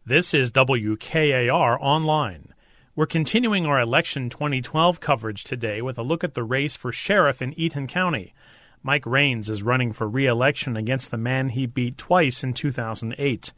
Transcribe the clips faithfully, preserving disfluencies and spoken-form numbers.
This is W K A R Online. We're continuing our election twenty twelve coverage today with a look at the race for sheriff in Eaton County. Mike Raines is running for re-election against the man he beat twice in two thousand eight.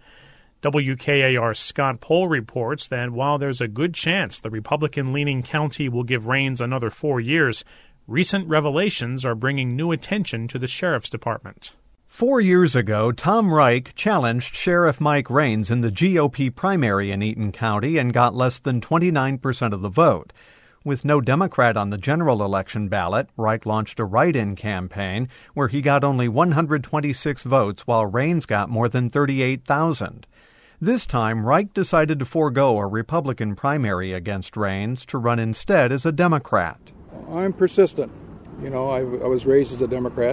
W K A R's Scott Pohl reports that while there's a good chance the Republican-leaning county will give Raines another four years, recent revelations are bringing new attention to the sheriff's department. Four years ago, Tom Reich challenged Sheriff Mike Raines in the G O P primary in Eaton County and got less than twenty-nine percent of the vote. With no Democrat on the general election ballot, Reich launched a write-in campaign where he got only one hundred twenty-six votes while Raines got more than thirty-eight thousand. This time, Reich decided to forego a Republican primary against Raines to run instead as a Democrat. I'm persistent. You know, I, I was raised as a Democrat.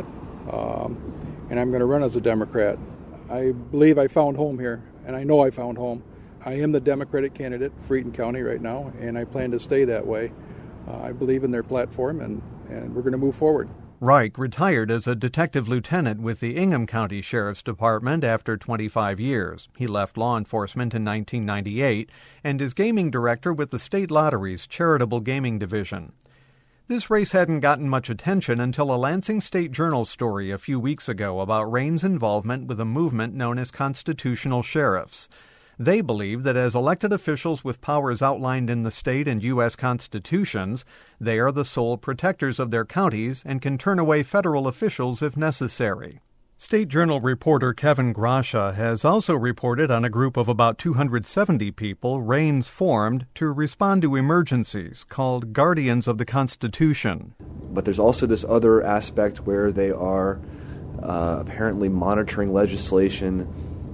Um, and I'm going to run as a Democrat. I believe I found home here, and I know I found home. I am the Democratic candidate for Eaton County right now, and I plan to stay that way. Uh, I believe in their platform, and, and we're going to move forward. Reich retired as a detective lieutenant with the Ingham County Sheriff's Department after twenty-five years. He left law enforcement in nineteen ninety-eight and is gaming director with the State Lottery's Charitable Gaming Division. This race hadn't gotten much attention until a Lansing State Journal story a few weeks ago about Raines' involvement with a movement known as constitutional sheriffs. They believe that as elected officials with powers outlined in the state and U S constitutions, they are the sole protectors of their counties and can turn away federal officials if necessary. State Journal reporter Kevin Grasha has also reported on a group of about two hundred seventy people Raines formed to respond to emergencies called Guardians of the Constitution. But there's also this other aspect where they are uh, apparently monitoring legislation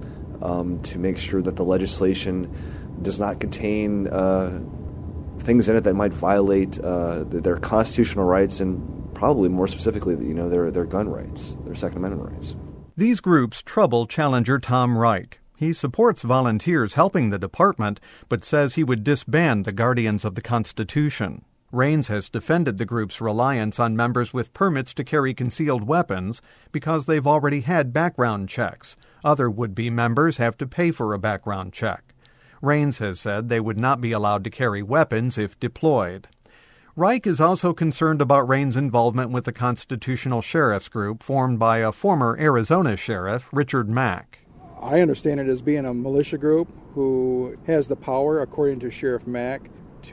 um, to make sure that the legislation does not contain uh, things in it that might violate uh, their constitutional rights and probably more specifically, you know, their their gun rights, their Second Amendment rights. These groups trouble challenger Tom Reich. He supports volunteers helping the department, but says he would disband the Guardians of the Constitution. Raines has defended the group's reliance on members with permits to carry concealed weapons because they've already had background checks. Other would-be members have to pay for a background check. Raines has said they would not be allowed to carry weapons if deployed. Reich is also concerned about Raines' involvement with the Constitutional Sheriffs Group formed by a former Arizona sheriff, Richard Mack. I understand it as being a militia group who has the power, according to Sheriff Mack,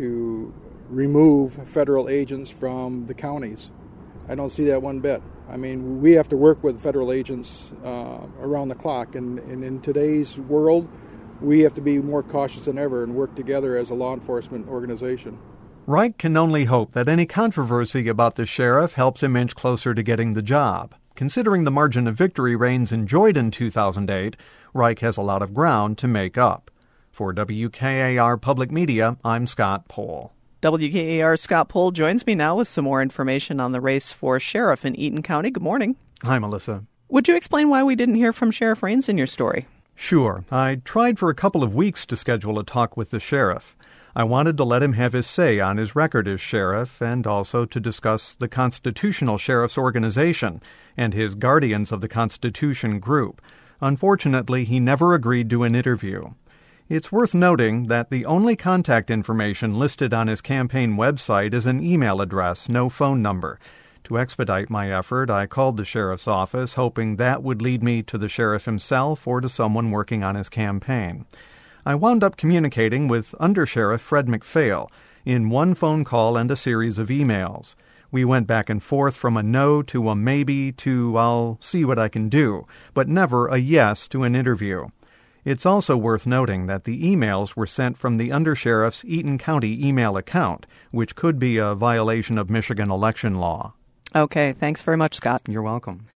to remove federal agents from the counties. I don't see that one bit. I mean, we have to work with federal agents uh, around the clock, and, and in today's world, we have to be more cautious than ever and work together as a law enforcement organization. Reich can only hope that any controversy about the sheriff helps him inch closer to getting the job. Considering the margin of victory Raines enjoyed in two thousand eight, Reich has a lot of ground to make up. For W K A R Public Media, I'm Scott Pohl. W K A R's Scott Pohl joins me now with some more information on the race for sheriff in Eaton County. Good morning. Hi, Melissa. Would you explain why we didn't hear from Sheriff Raines in your story? Sure. I tried for a couple of weeks to schedule a talk with the sheriff. I wanted to let him have his say on his record as sheriff and also to discuss the Constitutional Sheriff's Organization and his Guardians of the Constitution group. Unfortunately, he never agreed to an interview. It's worth noting that the only contact information listed on his campaign website is an email address, no phone number. To expedite my effort, I called the sheriff's office, hoping that would lead me to the sheriff himself or to someone working on his campaign. I wound up communicating with Undersheriff Fred McPhail in one phone call and a series of emails. We went back and forth from a no to a maybe to I'll see what I can do, but never a yes to an interview. It's also worth noting that the emails were sent from the Undersheriff's Eaton County email account, which could be a violation of Michigan election law. Okay, thanks very much, Scott. You're welcome.